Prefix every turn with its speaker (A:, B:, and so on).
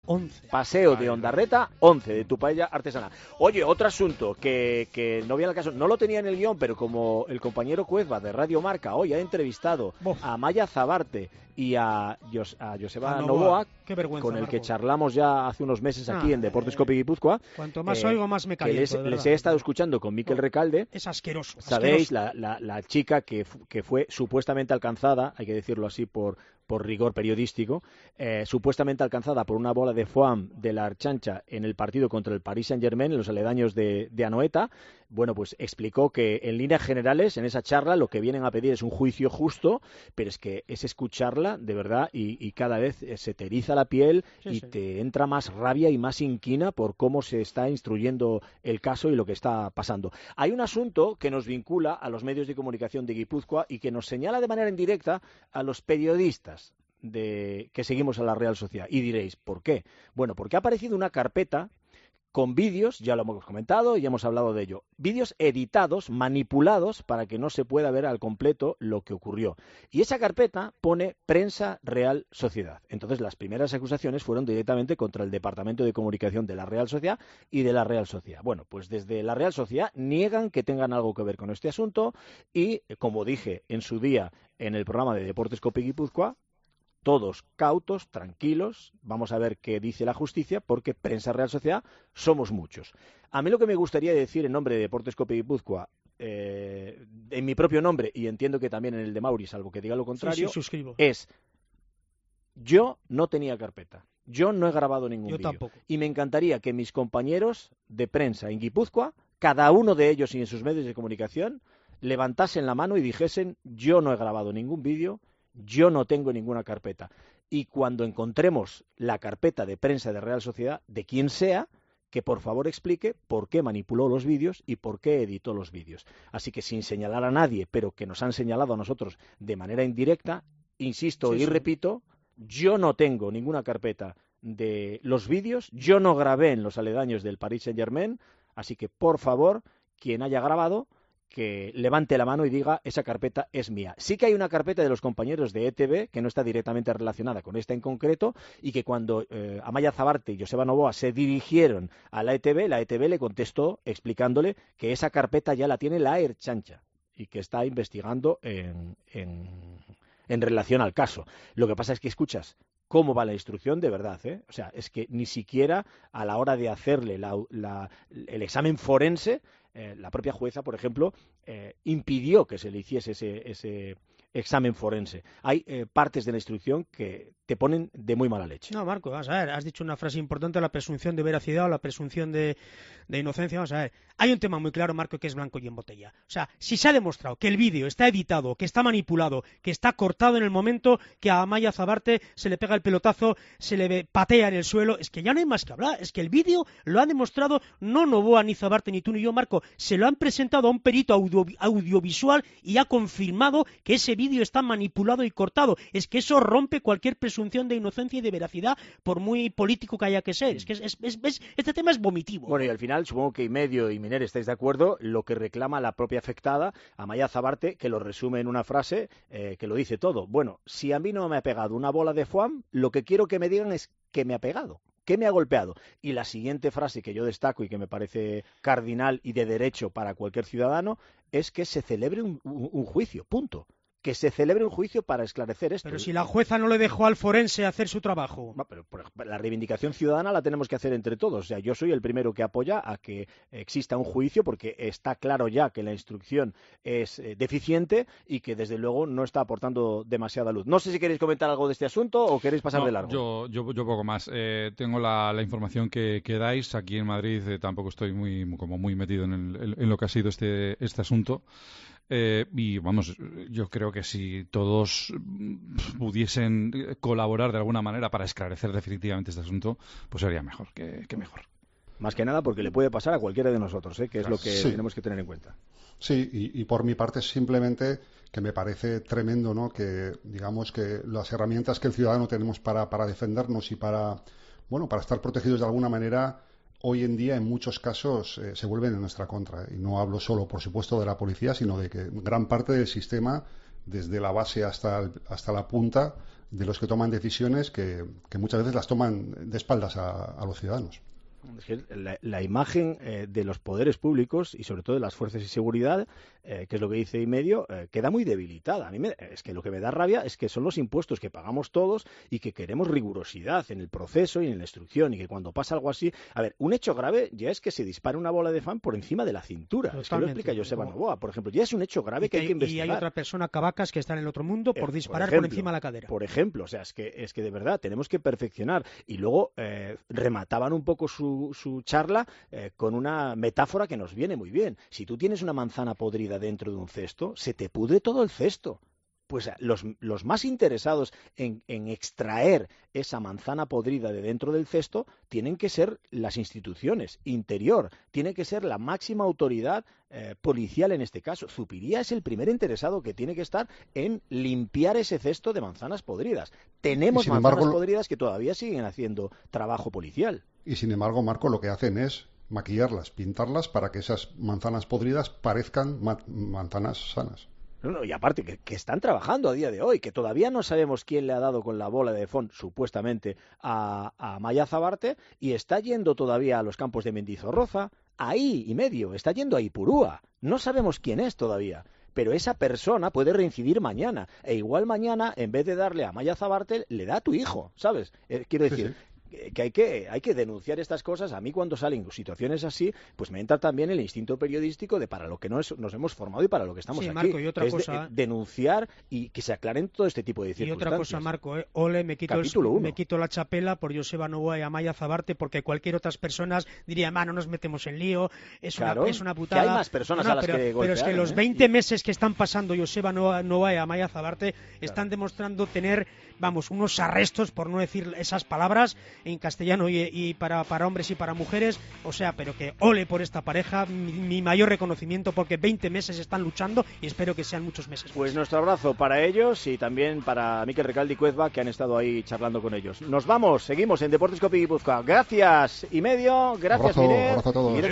A: 11.
B: Paseo de Ondarreta 11, de tu paella artesanal. Oye, otro asunto que no viene al caso, no lo tenía en el guión, pero como el compañero Cuezba de Radio Marca hoy ha entrevistado a Amaya Zabarte y a Joseba Novoa, con el que charlamos ya hace unos meses aquí en Deportes Cope Guipúzcoa.
A: Cuanto más oigo, más me caliento.
B: Les he estado escuchando con Miquel Recalde.
A: Es asqueroso.
B: Sabéis, la chica que fue supuestamente alcanzada, hay que decirlo así por rigor periodístico, supuestamente alcanzada por una bola de foam de la Archancha en el partido contra el Paris Saint-Germain, en los aledaños de Anoeta. Bueno, pues explicó que en líneas generales, en esa charla, lo que vienen a pedir es un juicio justo, pero es que es escucharla de verdad y cada vez se te eriza la piel te entra más rabia y más inquina por cómo se está instruyendo el caso y lo que está pasando. Hay un asunto que nos vincula a los medios de comunicación de Guipúzcoa y que nos señala de manera indirecta a los periodistas que seguimos a la Real Sociedad. Y diréis, ¿por qué? Bueno, porque ha aparecido una carpeta con vídeos, ya lo hemos comentado y ya hemos hablado de ello, vídeos editados, manipulados, para que no se pueda ver al completo lo que ocurrió. Y esa carpeta pone Prensa Real Sociedad. Entonces las primeras acusaciones fueron directamente contra el Departamento de Comunicación de la Real Sociedad y de la Real Sociedad. Bueno, pues desde la Real Sociedad niegan que tengan algo que ver con este asunto y, como dije en su día en el programa de Deportes Cope Guipúzcoa, todos cautos, tranquilos, vamos a ver qué dice la justicia, porque Prensa Real Sociedad somos muchos. A mí lo que me gustaría decir en nombre de Deportes Cope Guipúzcoa, en mi propio nombre, y entiendo que también en el de Mauri, salvo que diga lo contrario,
A: suscribo.
B: Es: yo no tenía carpeta, yo no he grabado ningún vídeo.
A: Tampoco.
B: Y me encantaría que mis compañeros de prensa en Guipúzcoa, cada uno de ellos y en sus medios de comunicación, levantasen la mano y dijesen: yo no he grabado ningún vídeo, yo no tengo ninguna carpeta. Y cuando encontremos la carpeta de Prensa de Real Sociedad, de quien sea, que por favor explique por qué manipuló los vídeos y por qué editó los vídeos. Así que, sin señalar a nadie, pero que nos han señalado a nosotros de manera indirecta, insisto y repito, yo no tengo ninguna carpeta de los vídeos, yo no grabé en los aledaños del Paris Saint-Germain, así que por favor, quien haya grabado, que levante la mano y diga: esa carpeta es mía. Sí que hay una carpeta de los compañeros de ETV que no está directamente relacionada con esta en concreto, y que cuando Amaya Zabarte y Joseba Novoa se dirigieron a la ETV le contestó explicándole que esa carpeta ya la tiene la Erchancha y que está investigando en relación al caso. Lo que pasa es que escuchas cómo va la instrucción de verdad, ¿eh? O sea, es que ni siquiera a la hora de hacerle el examen forense, la propia jueza, por ejemplo, impidió que se le hiciese ese examen forense. Hay partes de la instrucción que te ponen de muy mala leche.
A: No, Marco, vamos a ver, has dicho una frase importante: la presunción de veracidad o la presunción de inocencia. Vamos a ver, hay un tema muy claro, Marco, que es blanco y en botella. O sea, si se ha demostrado que el vídeo está editado, que está manipulado, que está cortado en el momento que a Amaya Zabarte se le pega el pelotazo, se le patea en el suelo, es que ya no hay más que hablar. Es que el vídeo lo ha demostrado no Novoa, ni Zabarte, ni tú, ni yo, Marco. Se lo han presentado a un perito audiovisual y ha confirmado que ese vídeo está manipulado y cortado. Es que eso rompe cualquier presunción de inocencia y de veracidad, por muy político que haya que ser. Es que este tema es vomitivo.
B: Bueno, y al final, supongo que Medio y Miner estáis de acuerdo, lo que reclama la propia afectada, Amaya Zabarte, que lo resume en una frase que lo dice todo. Bueno, si a mí no me ha pegado una bola de foam, lo que quiero que me digan es que me ha pegado, que me ha golpeado. Y la siguiente frase que yo destaco y que me parece cardinal y de derecho para cualquier ciudadano es que se celebre un juicio, punto. Que se celebre un juicio para esclarecer esto.
A: Pero si la jueza no le dejó al forense hacer su trabajo.
B: No, pero la reivindicación ciudadana la tenemos que hacer entre todos. O sea, yo soy el primero que apoya a que exista un juicio, porque está claro ya que la instrucción es deficiente y que desde luego no está aportando demasiada luz. No sé si queréis comentar algo de este asunto o queréis pasar de largo.
C: Yo poco más. Tengo la información que dais. Aquí en Madrid tampoco estoy muy metido en lo que ha sido este asunto. Y vamos, yo creo que si todos pudiesen colaborar de alguna manera para esclarecer definitivamente este asunto, pues sería mejor que mejor.
B: Más que nada porque le puede pasar a cualquiera de nosotros, que es lo que tenemos que tener en cuenta.
D: Sí, y por mi parte simplemente que me parece tremendo, ¿no?, que digamos que las herramientas que el ciudadano tenemos para defendernos y para estar protegidos de alguna manera, hoy en día en muchos casos se vuelven en nuestra contra. Y no hablo solo, por supuesto, de la policía, sino de que gran parte del sistema desde la base hasta la punta de los que toman decisiones que muchas veces las toman de espaldas a los ciudadanos.
B: La imagen de los poderes públicos y sobre todo de las fuerzas de seguridad, que es lo que dice Imedio, queda muy debilitada. Es que lo que me da rabia es que son los impuestos que pagamos todos y que queremos rigurosidad en el proceso y en la instrucción, y que cuando pasa algo así... A ver, un hecho grave ya es que se dispare una bola de fan por encima de la cintura. Totalmente. Es que lo explica Joseba Novoa, por ejemplo. Ya es un hecho grave que hay que investigar.
A: Y hay otra persona, Cabacas, que está en el otro mundo por disparar por encima de la cadera.
B: Por ejemplo, o sea, es que de verdad tenemos que perfeccionar. Y luego remataban un poco su charla con una metáfora que nos viene muy bien. Si tú tienes una manzana podrida dentro de un cesto, se te pudre todo el cesto. Pues los más interesados en extraer esa manzana podrida de dentro del cesto tienen que ser las instituciones, Interior, tiene que ser la máxima autoridad policial en este caso. Zupiría es el primer interesado que tiene que estar en limpiar ese cesto de manzanas podridas. Tenemos manzanas podridas que todavía siguen haciendo trabajo policial.
D: Y sin embargo, Marco, lo que hacen es maquillarlas, pintarlas para que esas manzanas podridas parezcan manzanas sanas.
B: No, y aparte que están trabajando a día de hoy, que todavía no sabemos quién le ha dado con la bola de Font, supuestamente, a Amaia Zabarte, y está yendo todavía a los campos de Mendizorroza, ahí y medio, está yendo a Ipurúa. No sabemos quién es todavía. Pero esa persona puede reincidir mañana. E igual mañana, en vez de darle a Amaia Zabarte, le da a tu hijo, ¿sabes? Quiero decir... Sí. Que hay que denunciar estas cosas. A mí, cuando salen situaciones así, pues me entra también el instinto periodístico de para lo que nos hemos formado y para lo que estamos aquí.
A: Marco, y otra cosa,
B: denunciar y que se aclaren todo este tipo de circunstancias.
A: Y otra cosa, Marco, ole, me quito la chapela por Joseba Novoa y Amaia Zabarte, porque cualquier otras personas diría, no nos metemos en lío, es una putada.
B: Que hay más personas a las que golpear,
A: pero es que los 20 meses que están pasando Joseba Novoa y Amaia Zabarte están demostrando tener, unos arrestos, por no decir esas palabras, en castellano y para hombres y para mujeres, pero que ole por esta pareja, mi mayor reconocimiento, porque 20 meses están luchando y espero que sean muchos meses.
B: Pues nuestro abrazo para ellos y también para Mikel Recalde y Cuezba, que han estado ahí charlando con ellos. Nos vamos, seguimos en Deportes Copi Guipúzcoa. Gracias, Imedio, gracias, Miner.
D: Abrazo a todos.